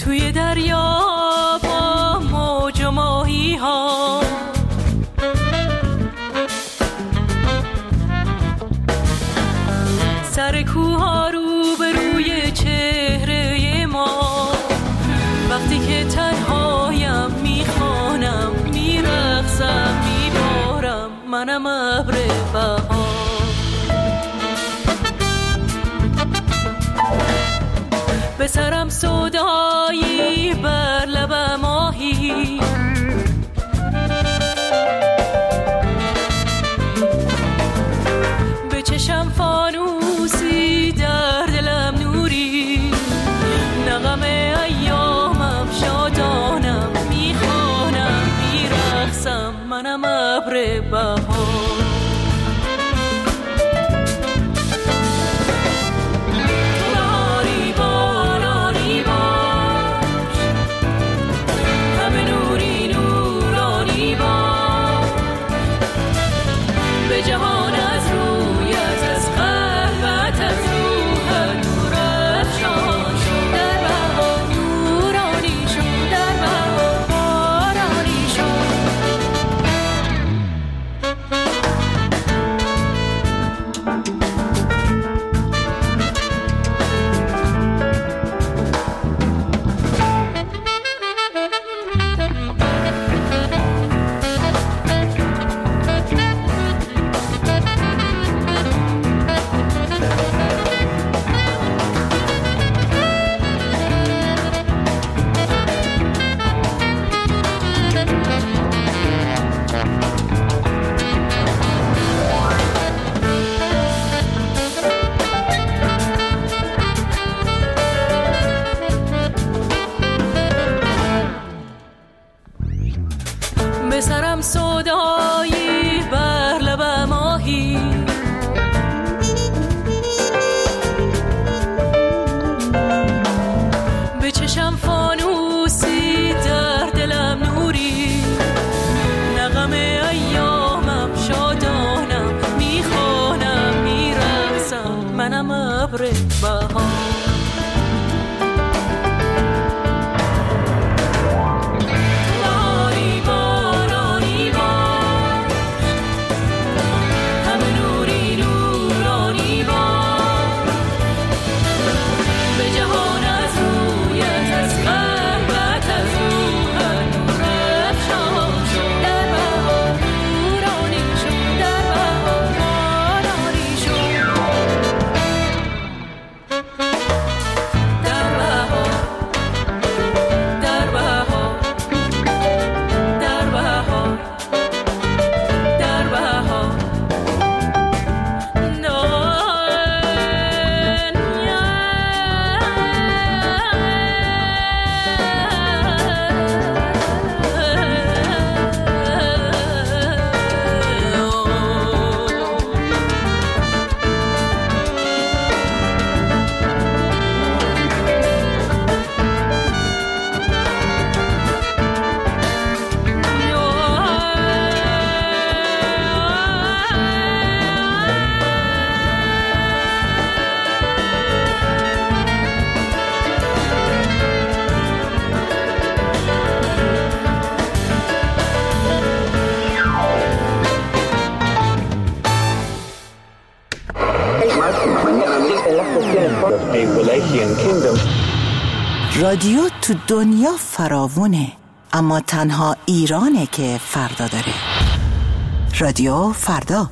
توی دریا با موج و ماهی ها، سر کوها رو به روی چهره ما، وقتی که تنهایم میخوانم میرقصم میبارم منم ابر بهار. به سرم سودایی بر لب ماهی، به چشم فانوسی در دلم نوری، نغم ایامم شادانم میخوانم میرقصم منم ابر بهار. به سرم سودایی بر لب ماهی، به چشم فانوسی در دلم نوری، نغم ایامم شادانم میخوانم میرقصم منم ابر بهار. رادیو تو دنیا فراوونه، اما تنها ایرانه که فردا داره. رادیو فردا.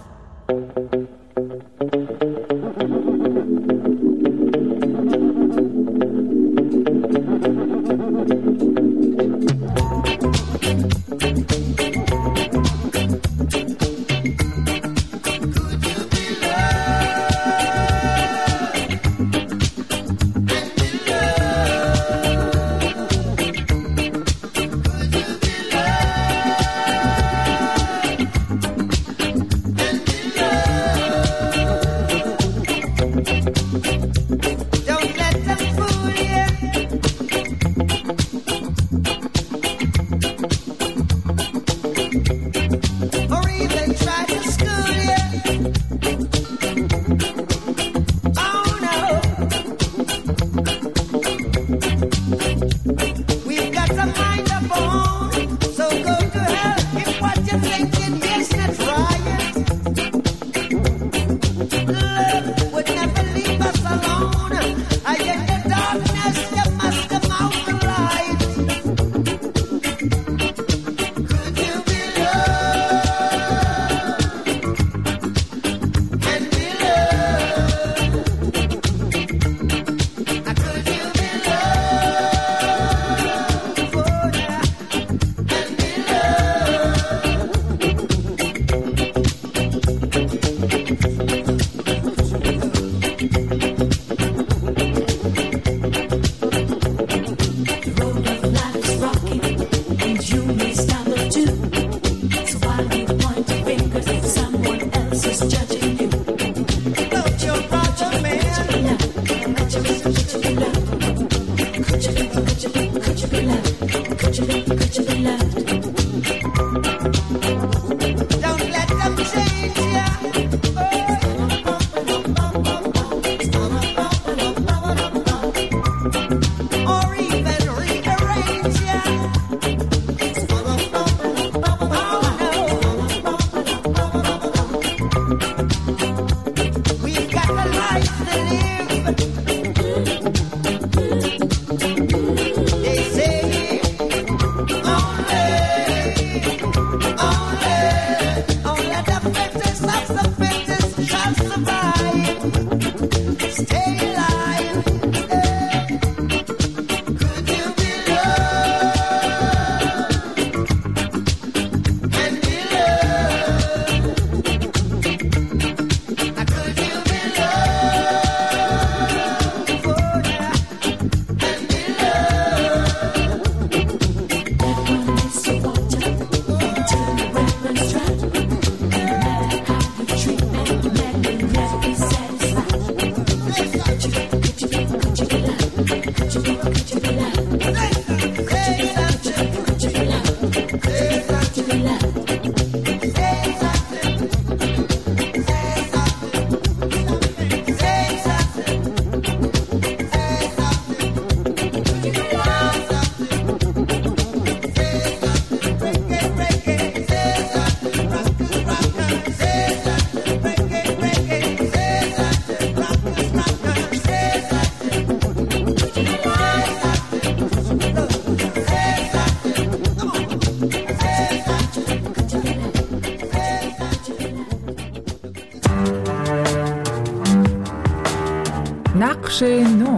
نقش نو.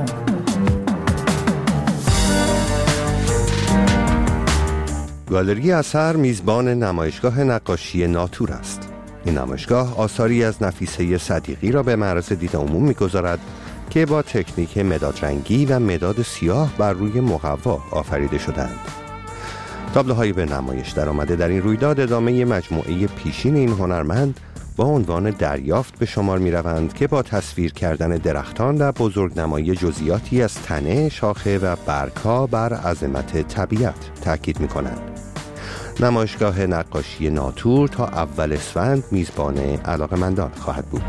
گالری اثر میزبان نمایشگاه نقاشی ناتور است. این نمایشگاه آثاری از نفیسه صدیقی را به معرض دید عموم می‌گذارد که با تکنیک مداد رنگی و مداد سیاه بر روی مقوا آفریده شدند. تابلوهایی به نمایش درآمده در این رویداد ادامه مجموعه پیشین این هنرمند با عنوان دریافت به شمار می روند که با تصویر کردن درختان و بزرگنمایی جزئیاتی از تنه، شاخه و برگ‌ها بر عظمت طبیعت تاکید می کنند. نمایشگاه نقاشی ناتور تا اول اسفند میزبان علاقه‌مندان خواهد بود.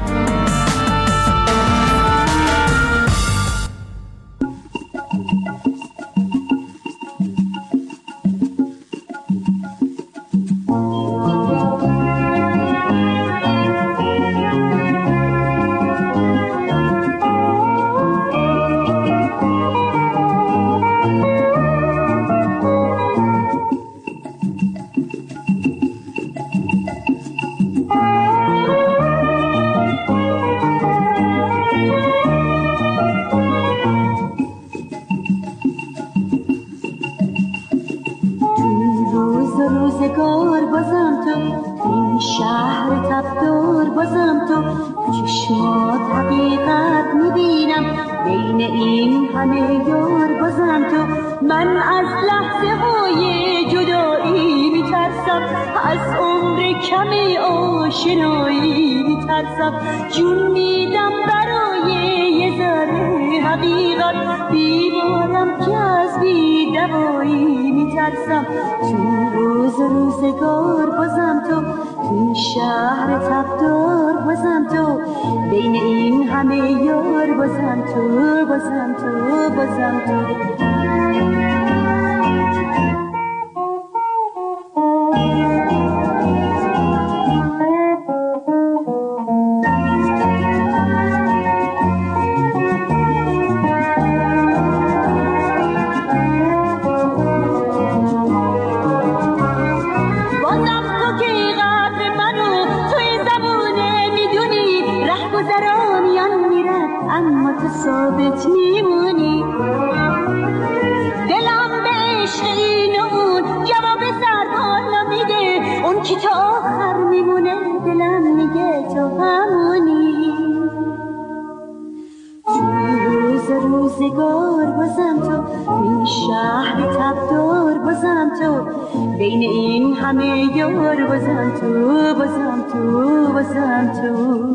روزگار بازم تو این شهر تبدار بازم تو چشمات حقیقت میبینم بین این همه یار بازم تو من از لحظه های جدایی میترسم از عمر کمی آشنایی میترسم جون میدم برای یه ذره حقیقت بیمارم که از بی‌دوایی میترسم تو روزگار بازم تو این شهر تبدار بازم تو بین این همه یار بازم تو بازم تو بازم تو ثابت میمونی دلم به عشق این و اون جواب سرد حالا میده اون که تا آخر میمونه دلم میگه تو همونی تو روزگار بازم تو این شهر تبدار بازم تو بین این همه یار بازم تو بازم تو بازم تو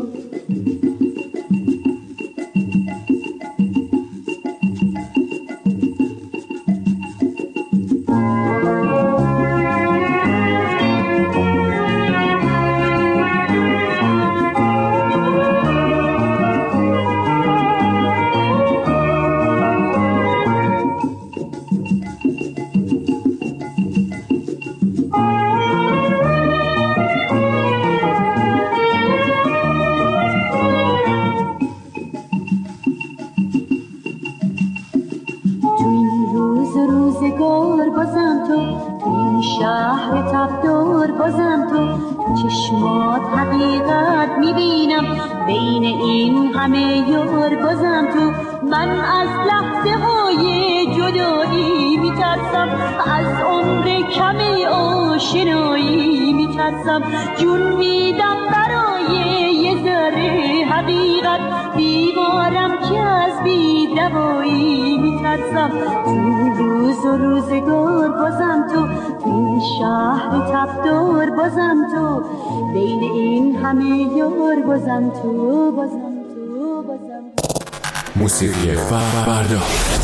روزگار بازم تو این شهر تبدار بازم تو چشمات حقیقت میبینم بین این همه یار بازم تو من از لحظه های جدایی میترسم از عمر کم آشنایی میترسم جون میدم برای یه ذره حقیقت بیمارم که از بی‌دوایی میترسم تو روز و روزگار بازم تو این شهر تبدار بازم تو بین این همه یار بازم تو بازم تو بازم موسیقی فردا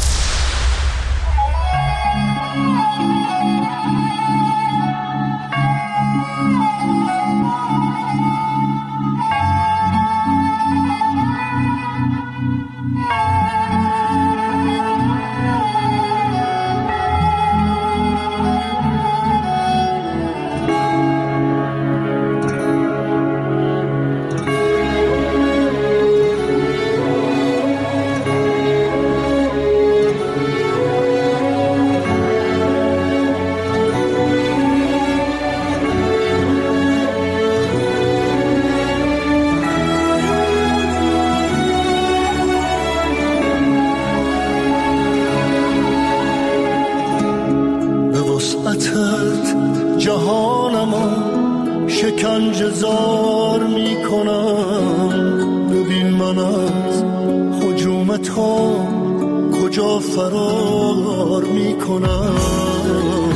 شکنجه‌زار میکنم ببین من از هجوم تو کجا فرار میکنم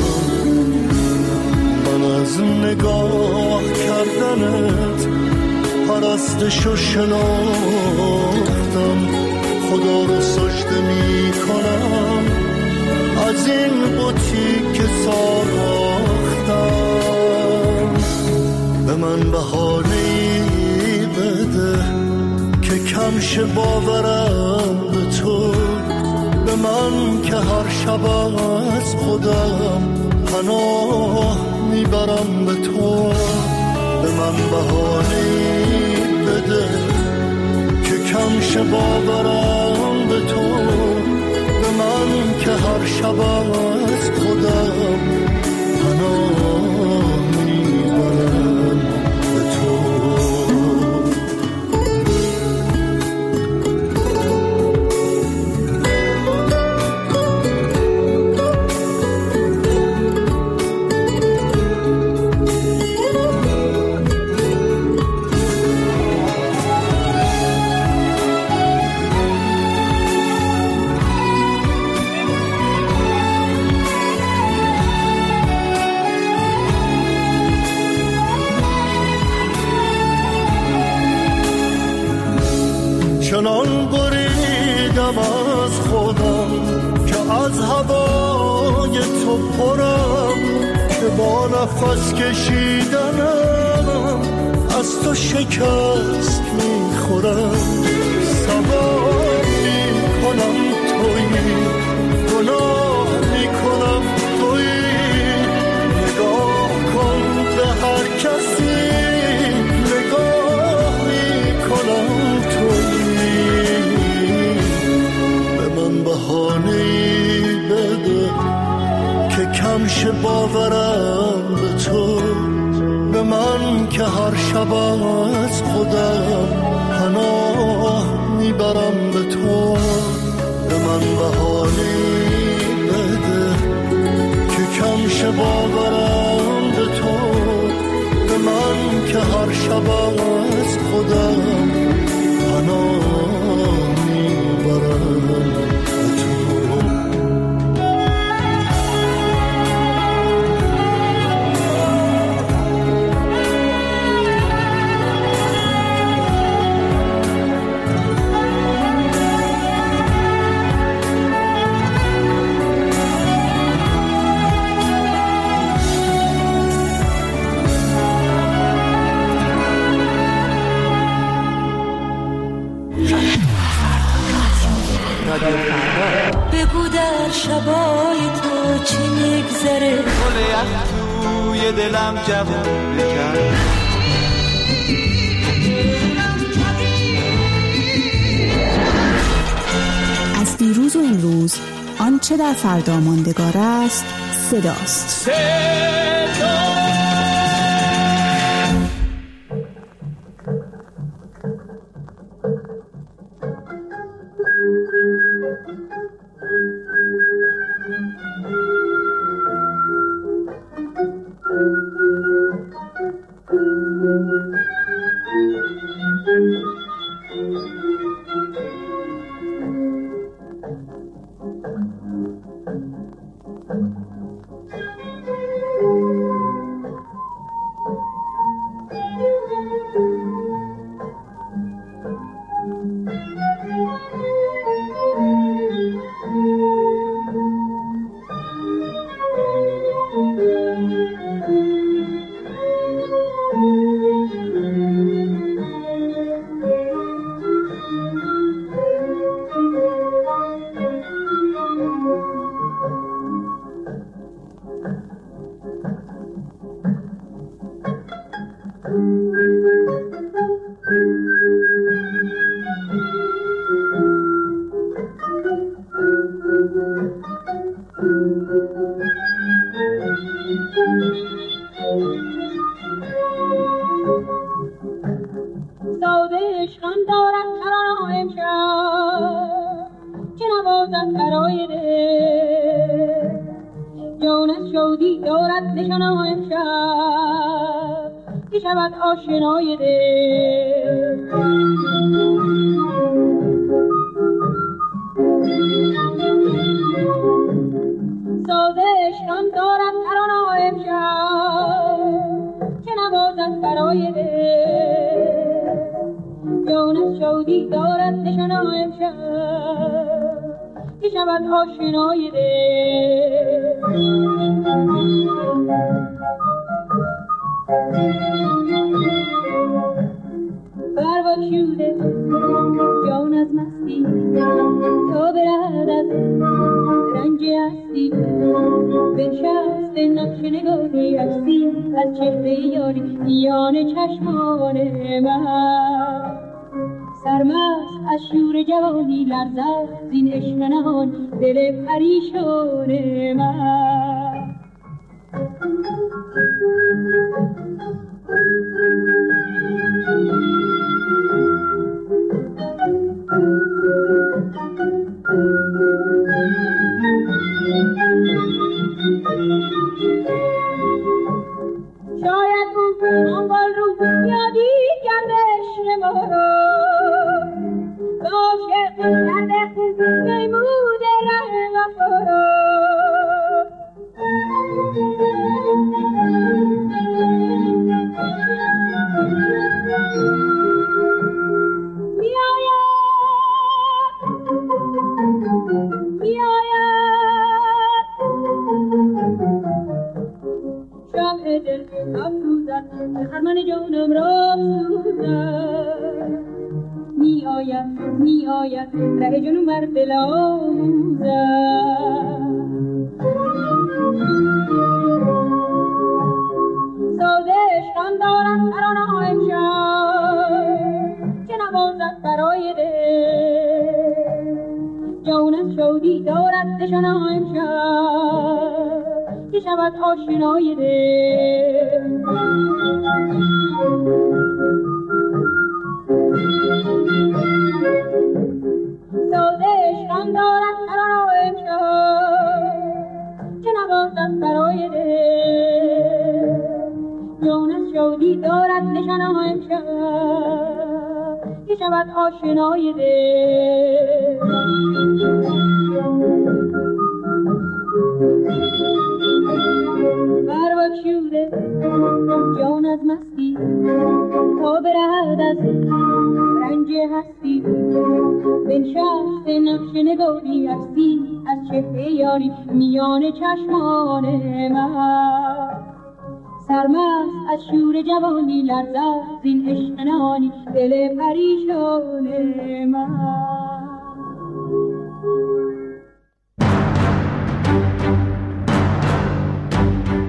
من از نگاه کردنت پرستشو شناختم خدا رو سجده میکنم از این بوتی که ساختم به من بهانه‌ای بده که کم شه باورم به تو به من که هر شب از خودم پناه میبرم به تو به من بهانه‌ای بده که کم شه باورم به تو به من که هر شب از خودم پناه میبرم به تو چنان بریدم از خودم که از هوای تو پرم که با نفس کشیدنم از تو شکست میخورم سوار میکنم تویی گناه میکنم تویی نگاه کن به هر کسی نگاه میکنم تویی بهانه‌ای بده که کم شه باورم به تو به من که هر شب از خودم پناه میبرم به تو به من بهانه‌ای بده که کم شه باورم به تو به من که هر شب از خودم پناه میبرم بگو در شبای تو چی میگذره گل یخ توی دلم جوون بکرد از دیروز و امروز آنچه در فردا ماندگار است صداست.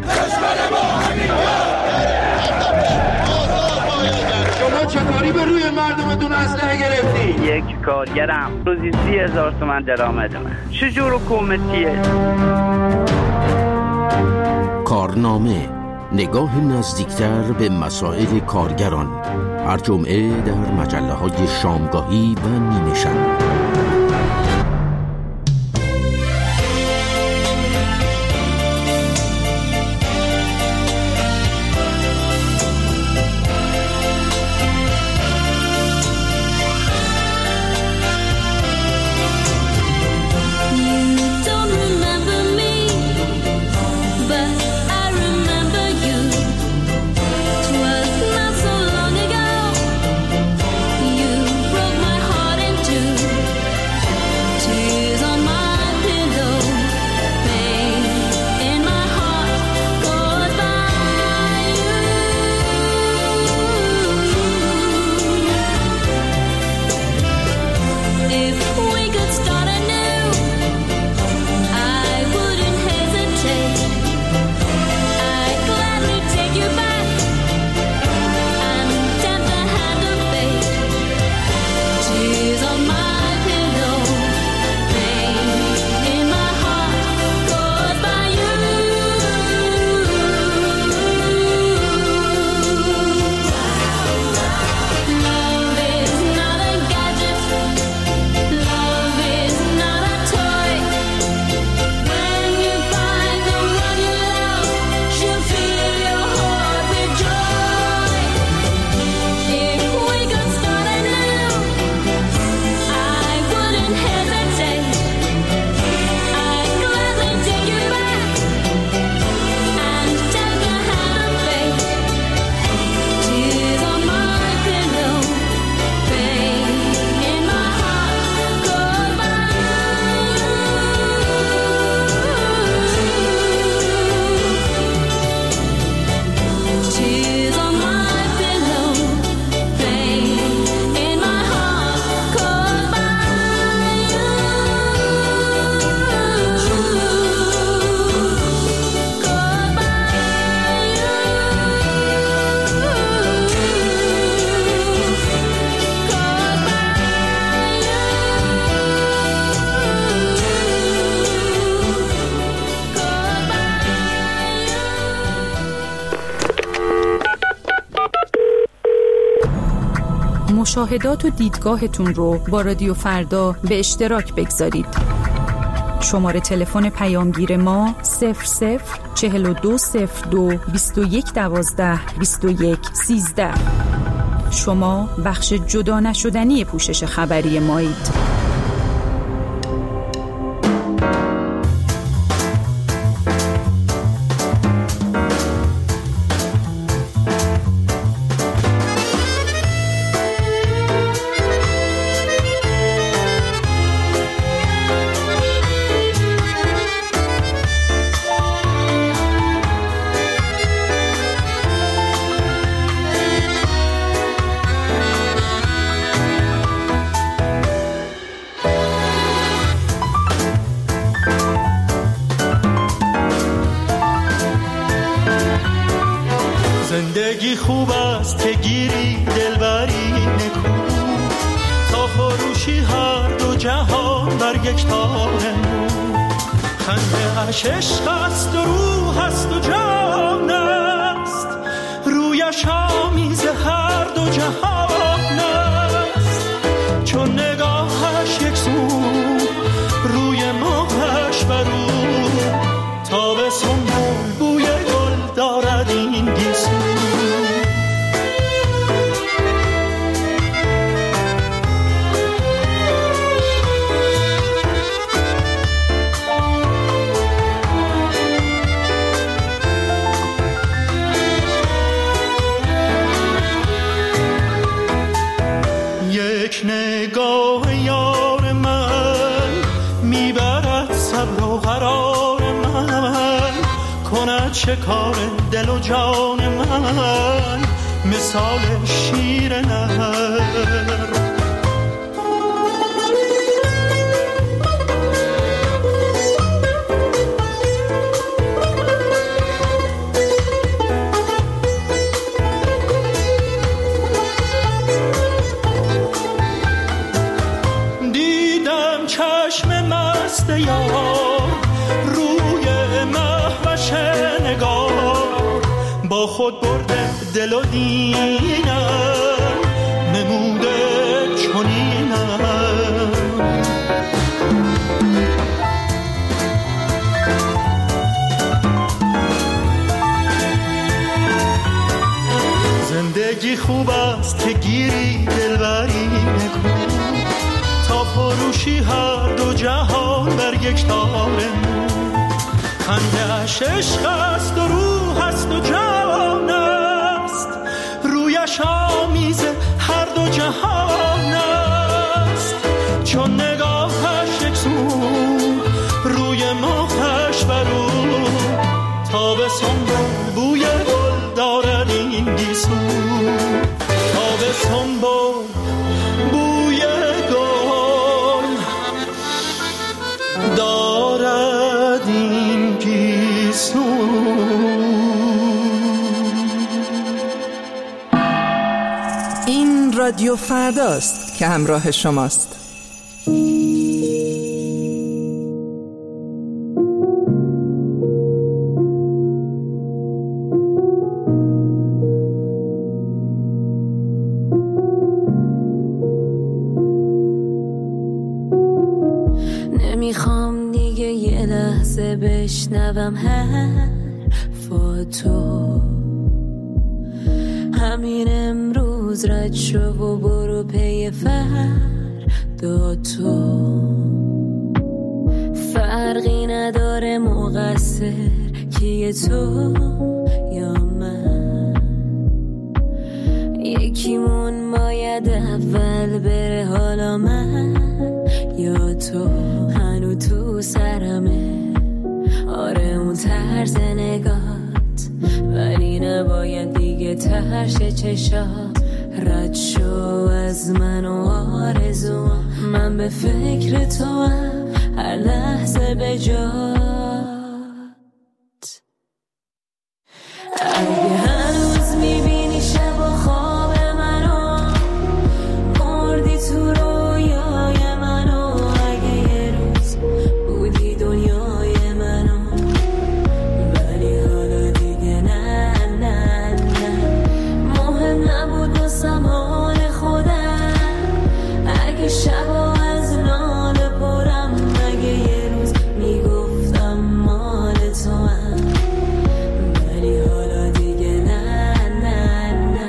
چطوری به روی مردمتون اسلحه گرفتی؟ یک کارگرم روزی 30,000 تومان درآمدمه. چجور حکومتیه؟ کارنامه، نگاه نزدیکتر به مسائل کارگران، هر جمعه در مجله‌های شامگاهی و نیمه شب. مشاهدات و دیدگاهتون رو با رادیو فردا به اشتراک بگذارید. شماره تلفن پیامگیر ما 00420221122113. شما بخش جدا نشدنی پوشش خبری مایید. زندگی خوب است که گیری دلبری نکو، تا فروشی هر دو جهان بر یک تار مو. خنده اش عشق است و روح است و جان است، رویش آمیز هر دو جهان است. چون نگاهش یک سو روی ماهش برو، تا به سنبول بوی گل دارد این گیسو. یک نگاه یار من میبرد صبر و قرار من، کند شکار دل و جان من مثال شیر نر. خود برده دل و دینم نموده چنینم. زندگی خوب است که گیری دلبری نکن، تا فروشی هر دو جهان بر یک تار نور. خنده‌اش عشق است و روح است و جان است، رویش آمیز هر دو جهان است. چون نگاهش یک سو روی مخش برو، تابستان بوی گل دارد این گیسو. تابستان بوی گل دارد این گیسو. این رادیو فرداست که همراه شماست. نمیخوام دیگه یه لحظه بشنوم حرفاتو، همین امروز رد شو و برو پی فردا تو. فرقی نداره مقصر کیه تو یا من، یکیمون باید اول بره، حالا من یا تو. هنو تو سرمه آره اون طرز نگات، ولی نباید دیگه ترش چشا. رد شو از من و آرزوام، من به فکر تو هم هر لحظه به جات. اگه هنوز میبینی شب و خواب منو، مردی تو رویای منو. اگه یه روز بودی دنیای منو، ولی حالا دیگه نه نه نه. مهم نبود واسم حال خودم، اگه شبا از ناله پرم. اگه یه روز میگفتم مال تو هم، ولی حالا دیگه نه نه نه.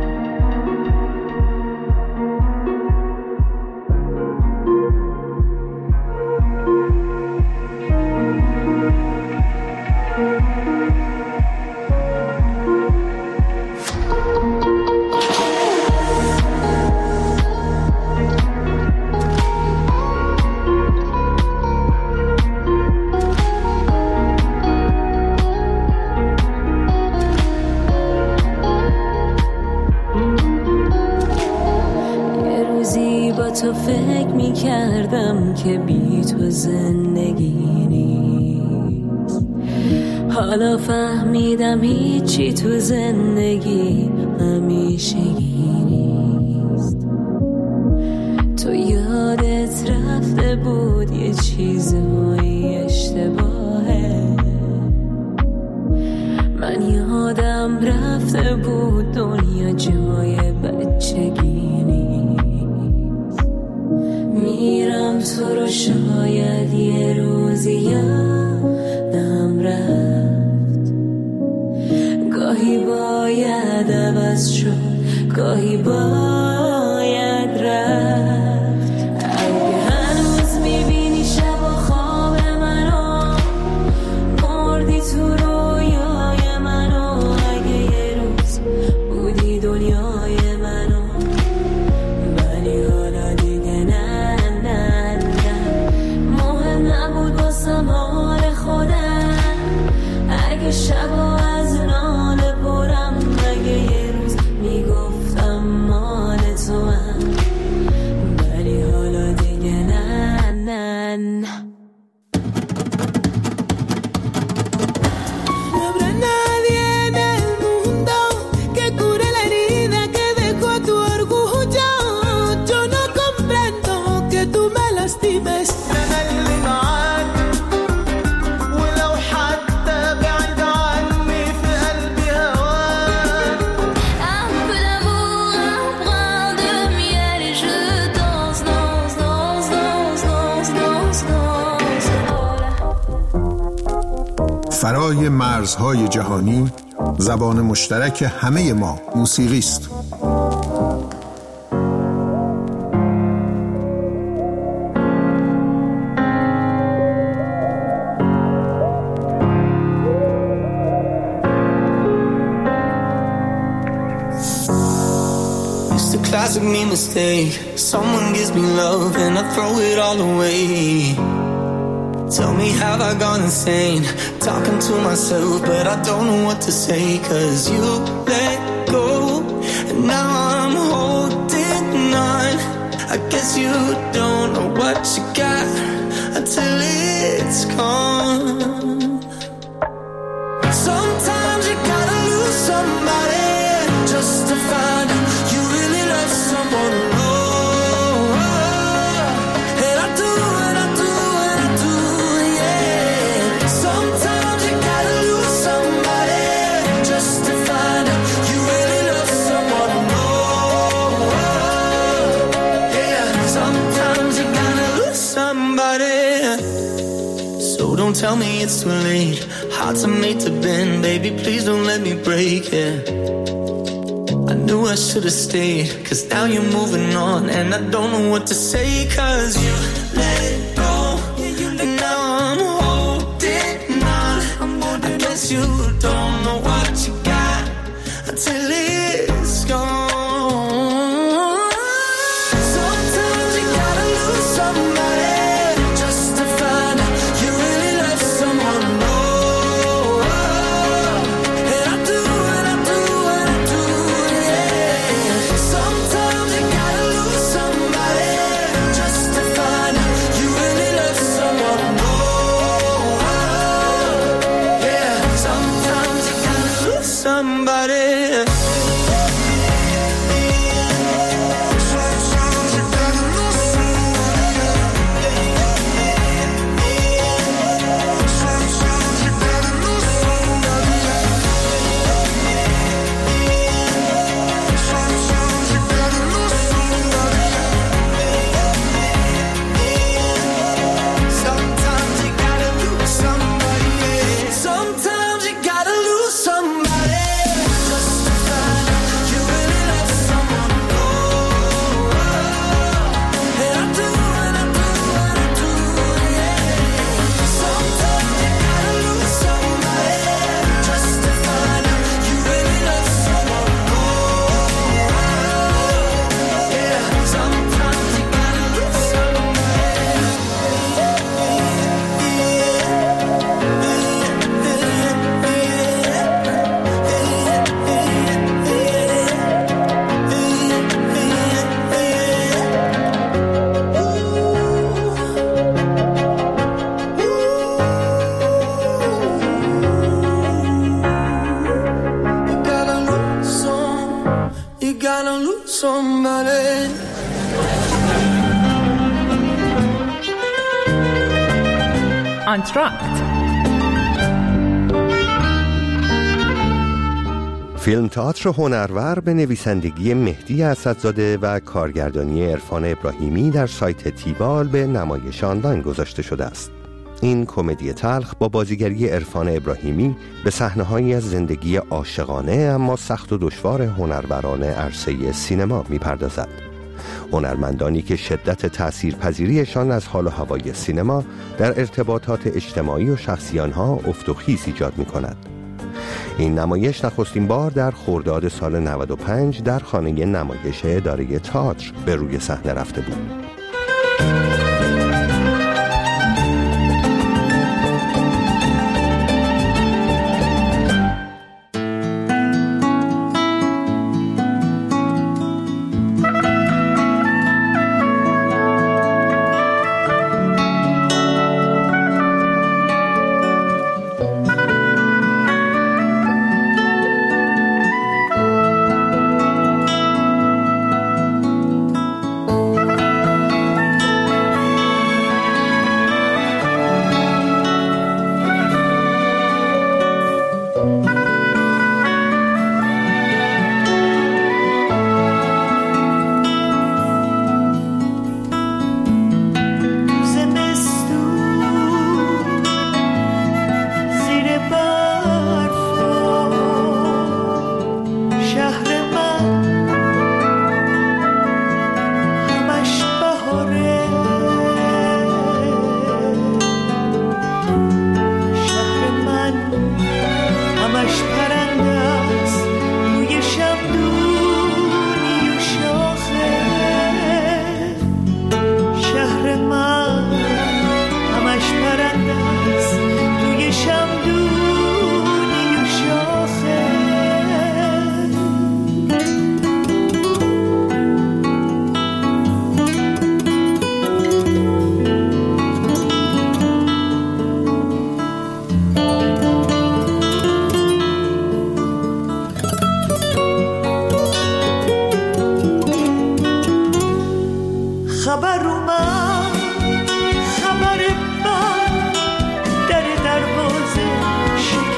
یه روزی با تو فکر میکردم که بی تو زندگی نیست، حالا فهمیدم هیچی تو زندگی همیشگی نیست. تو یادت رفته بود یه چیزهایی اشتباهه، من یادم رفته بود دنیا جای بچگی نیست. میرم تو رو شاید یه روزی یادم رفت، گاهی باید عوض شد، گاهی باید رفت. اگه هنوز میبینی شب و خواب منو، مردی تو رویای منو. اگه یه روز بودی دنیای منو، ولی حالا دیگه نه نه نه. مهم نبود واسم حال خودم، اگه شبا از ناله پرم. اگه یه روز میگفتم مال فرای مرزهای جهانی زبان مشترک همه ما موسیقی است. Classic me mistake. Someone gives me love and I throw it all away. Tell me, have I gone insane? Talking to myself, but I don't know what to say. 'Cause you let go and now I'm holding on. I guess you don't know what you got until it's gone. Sometimes you gotta lose somebody just to find out you really love someone. And I do, yeah. Sometimes you gotta lose somebody just to find out you really love someone. Yeah. Sometimes you gotta lose somebody. So don't tell me it's too late. Hearts are made to bend, baby, please don't let me break it. I knew I should've stayed, 'cause now you're moving on. And I don't know what to say, 'cause you let it go. And now I'm holding on. I guess you don't know what you got until it's gone. Sometimes you gotta lose somebody just to find out you really love someone. آنتراکت. فیلم تئاتر هنرور به نویسندگی مهدی اسدزاده و کارگردانی عرفان ابراهیمی در سایت تیبال به نمایش آنلاین گذاشته شده است. این کمدی تلخ با بازیگری عرفان ابراهیمی به صحنه‌هایی از زندگی عاشقانه اما سخت و دشوار هنروران عرصه سینما می‌پردازد. هنرمندانی که شدت تأثیرپذیریشان از حال و هوای سینما در ارتباطات اجتماعی و شخصی آنها افت و خیز ایجاد می‌کند. این نمایش نخستین بار در خرداد سال 95 در خانه نمایش اداره تئاتر به روی صحنه رفته بود.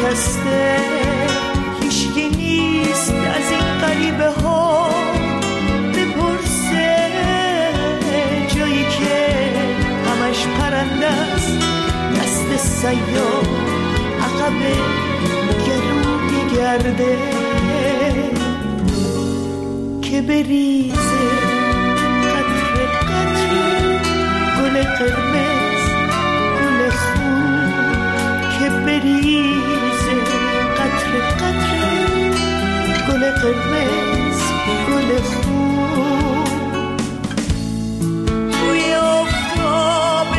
نشسته، هیچکی نیست از این غریبه ها بپرسه، جایی که همش پرنده است، دست سیاه عقب گلو گرده که بریزه قطره قطره گل قرمز گل خون، که بریزه قطره قطره گل قرمز گل خون. توی آفتاب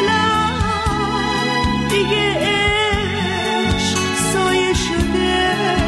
دلم دیگه عشق سایه شده،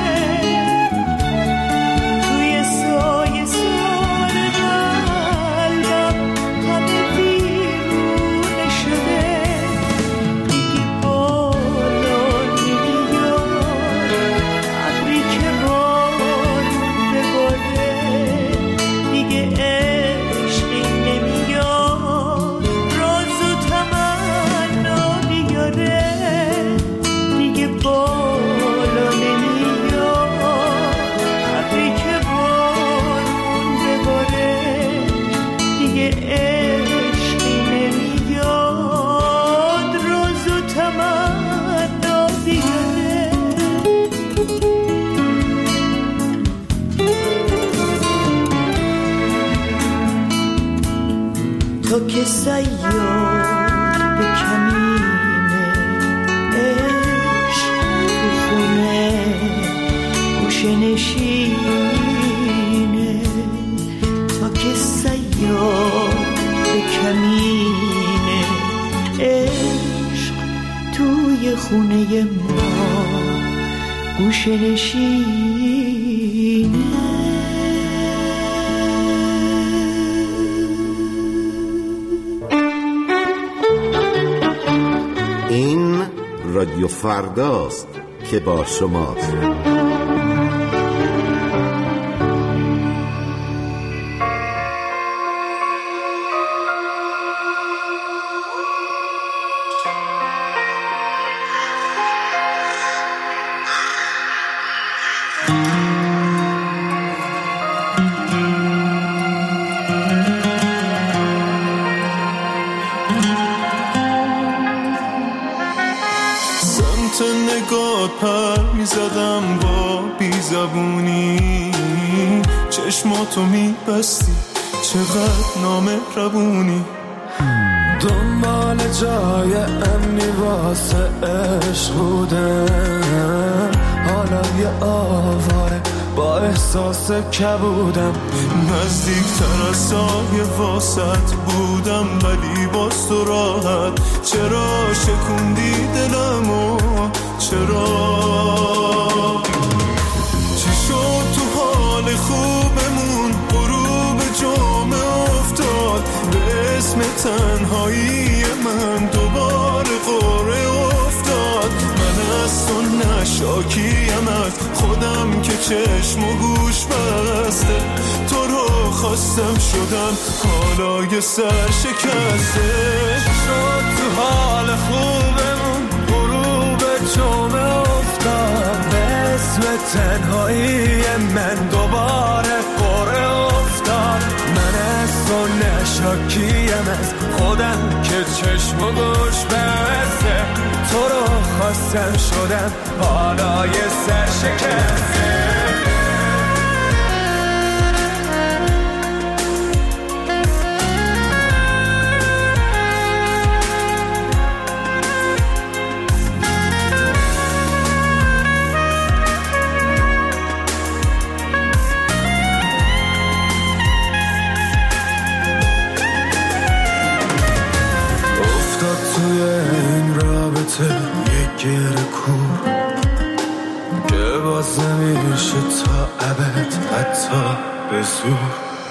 توی سایه سار قلبم همه بیرونه شده، دیگه بالا نمیاد ابری که بارون بباره، دیگه عشقی نمیاد راز و تمنا بیاره، دیگه بالا نمیاد ابری که بارون بباره، دیگه عشقی نمیاد راز و تمنا بیاره. تا که سیاد به کمینه عشق تو خونه گوشه نشینه، تا که سیاد به کمینه عشق توی خونه ما گوشه نشینه. این رادیو فرداست که با شماست. پر میزدم با بیزبونی، چشماتو میبستی چقدر نامهربونی، دنبال جای امنی واسه عشق بودم، حالا یه آواره با احساس کبودم، نزدیکتر از سایه واسط بودم ولی باز تو راحت، چرا شکوندی دلمو چرا، چی شد تو حال خوبمون غروب جمعه افتاد، به اسم تنهایی من دوباره قره افتاد، من از تو نشاکیم از خودم که چشم و گوش بسته، تو رو خواستم شدم حالا یه سر شکسته، چی شد تو حال خوبمون غروب جمعه افتاد، به اسم تنهایی من دوباره قره افتاد، من از تو نشاکیم از خودم که چشم و گوش بسته، تو رو خواستم شدم حالا یه سر شکسته. توی این رابطه یک گره کور که باز نمیشه تا ابد حتی به زور،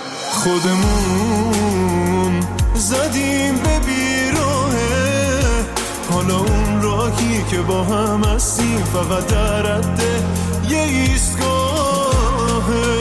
خودمون زدیم به بیراهه، حالا اون راهی که با هم هستیم فقط در حد یه ایستگاهه،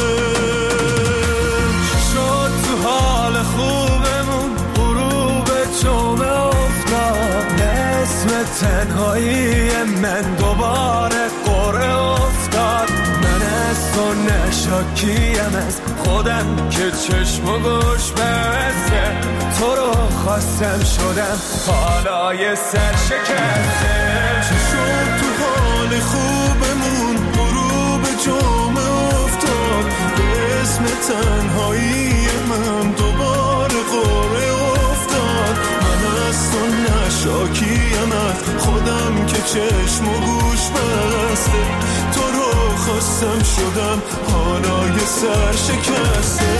شد تو حال خوبمون غروب جمعه افتاد، اسم تنهایی من دوباره قره افتاد. من از تو نشاکیم از خودم که چشم و گوش بسته، تو رو خواستم شدم حالا یه سر شکسته. چی شد تو حال خوبمون غروب جمعه افتاد، به اسم تنهایی من دوباره قره افتاد. من از تو نشاکیم از خودم که چشم و گوش بسته، تو رو خواستم شدم حالا یه سر شکسته.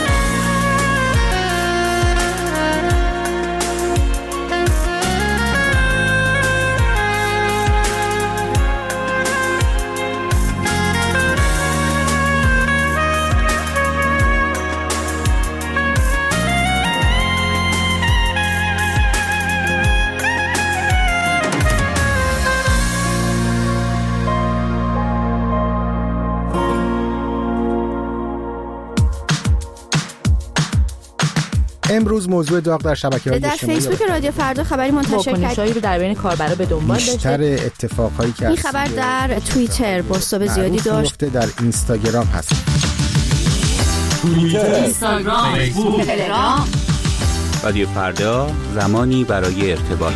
امروز موضوع داغ در شبکه‌های در اجتماعی فیسبوک رادیو فردا خبری منتشر واکنش‌هایی رو در بین کاربرا به دنبال داشته. بیشتر اتفاقایی که این خبر در توییتر بازتاب زیادی داشت. در اینستاگرام هست. توییتر، اینستاگرام، فیسبوک، تلگرام. رادیو فردا، زمانی برای ارتباط.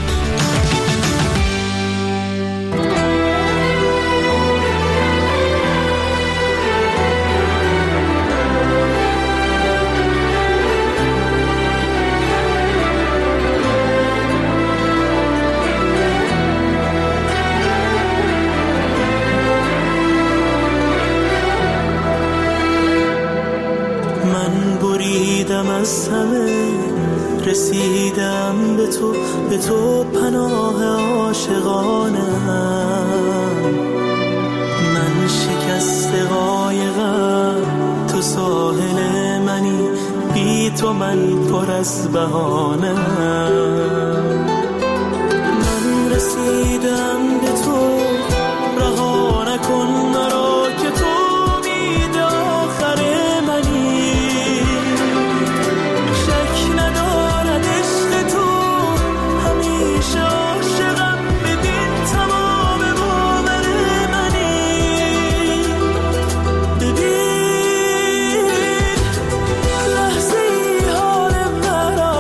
از همه رسیدم به تو پناه عاشقانم. من شکسته قایقم، تو ساحل منی، بی تو من پر از بهانم. من رسیدم به تو، رها نکن مرا که تو امید آخر منی. عاشقم ببین تمام باور منی. ببین لحظه حال مرا،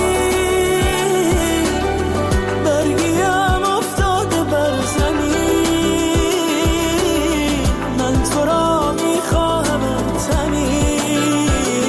ببین برگیم افتاده بر زمین. من تو را میخواهم تنین.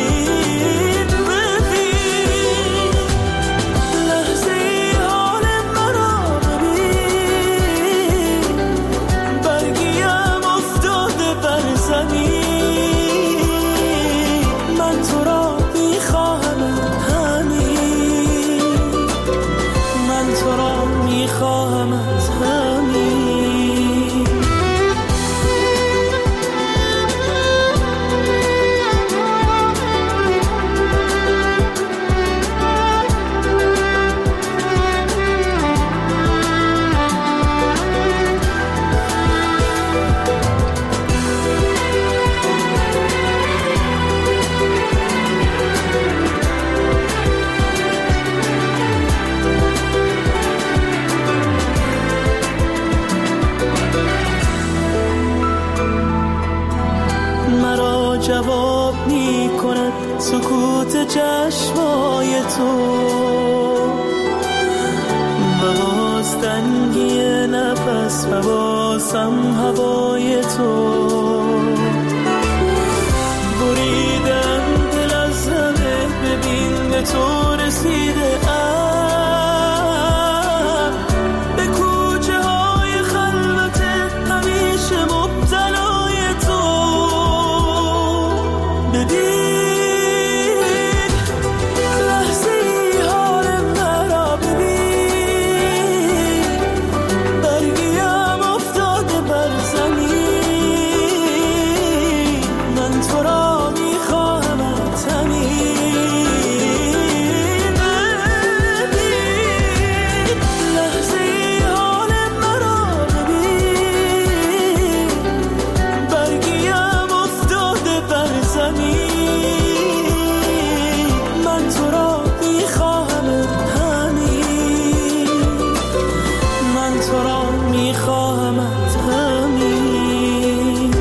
جواب می کند سکوت چشمای تو و باز تنگی نفس و بازم هوای تو. بریدم دل از همه، ببین به تو رسیده به کوچه های خلوت همیشه مبتلای تو. ببین لحظه حال مرا، ببین برگیم افتاده بر زمین. من تو را میخواهم تنین. میخواهمت همین.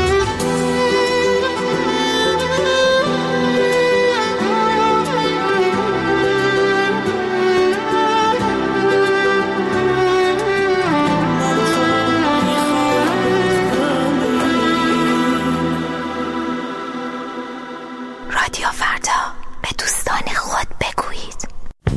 رادیو فردا، به دوستان خود بگویید.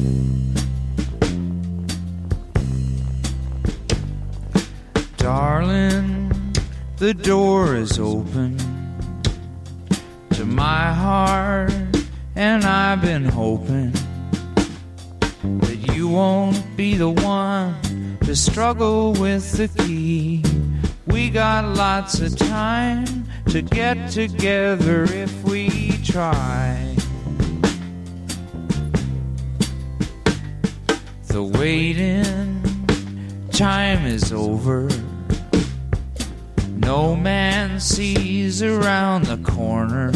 Darling, the door is open to my heart, and I've been hoping that you won't be the one to struggle with the key. We got lots of time to get together if we try. The waiting time is over. No man sees around the corner.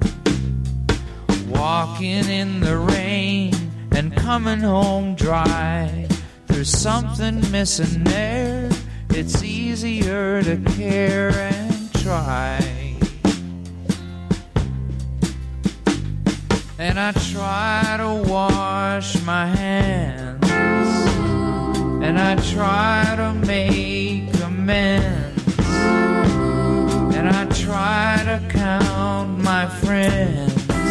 Walking in the rain and coming home dry. There's something missing there. It's easier to care and try. And I try to wash my hands, and I try to make amends, and I try to count my friends.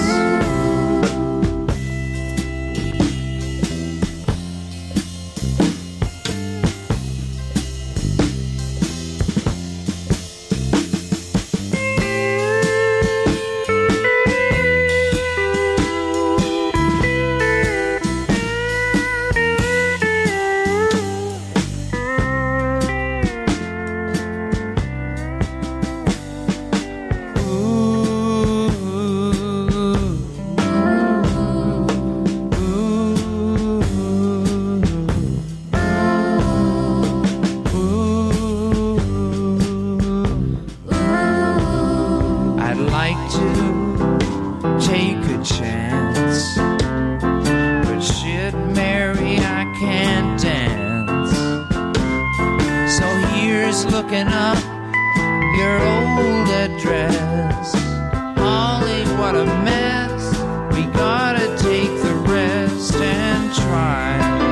Looking up your old address. Holly, what a mess. We gotta take the rest and try.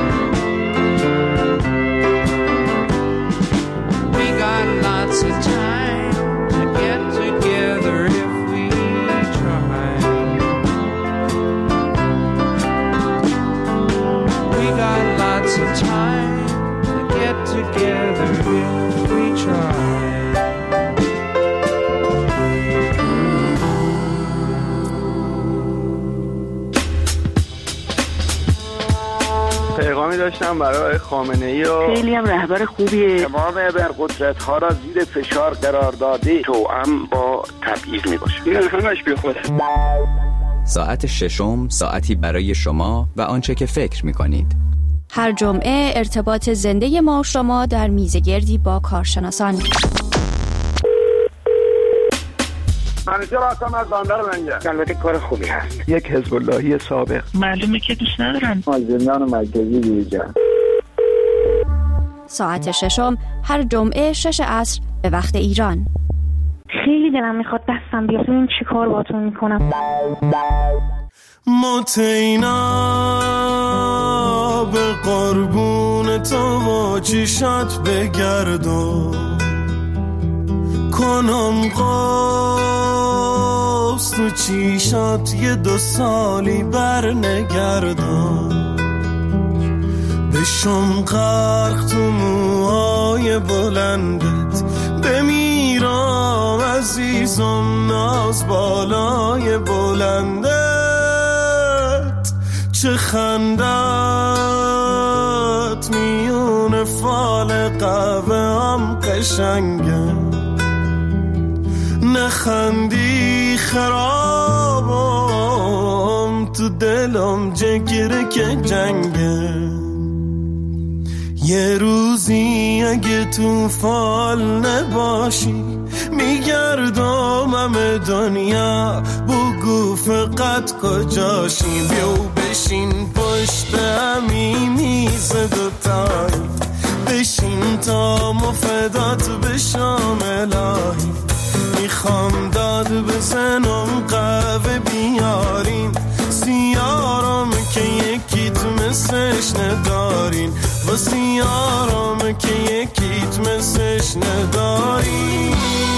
We got lots of time to get together if we try. We got lots of time to get together if we try. پیغامی داشتم برای خامنه‌ای و خیلی هم رهبر خوبیه. تمام ابرقدرت‌ها را زیر فشار قرار داده، توأم با تبعیض میباشه. این همش بیخوده. ساعت ششم، ساعتی برای شما و آنچه که فکر می‌کنید. هر جمعه ارتباط زنده ما و شما در میزگردی با کارشناسان. منیجر هستم از بندر منجر. البته کار خوبی هست. یک حزب اللهی سابق. معلومه که دوست ندارن. زندان مرکزی بیرجن. ساعت ششم هر جمعه 6 عصر به وقت ایران. خیلی دلم میخواد دستم بیاد این چی کار باتون میکنم. متینا به قربون تو و چیشات بگردم، کنم قوس تو چیشات یه 2 سالی بر نگردم، بشم غرق تو موهای بلندت، بمیرم عزیزم ناز بالای بلندت، چه خندت میون فال قهوه هم قشنگه، نخندی خرابم تو دلم جگره که جنگه، یه روزی اگه تو فال نباشی میگردم همه دنیا، بگو فقط کجاشی، بیو بشین پشت همی میز دوتایی، بشین تا مفدات بشام الهی، میخوام داد بزنم قهوه بیارین، سیارم که یکیت مثلش ندارین، و سیارم که یکیت مثلش ندارین.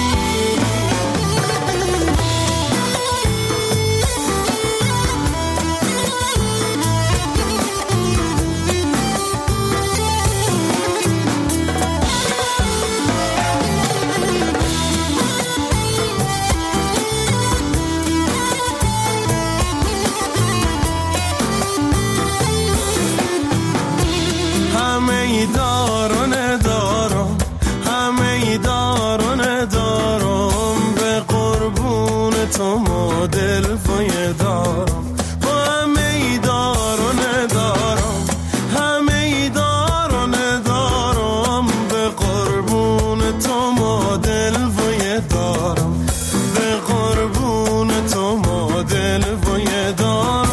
تو ما دل فای دارم، با همه دار و ندارم، همه دار و ندارم، به قربون تو ما دل فای دارم، به قربون تو ما دل فای دارم.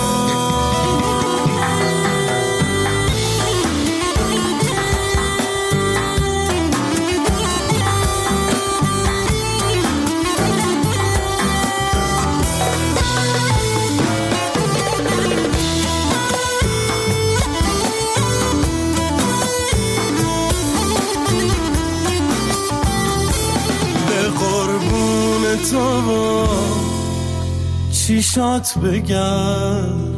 تو چیشات بگم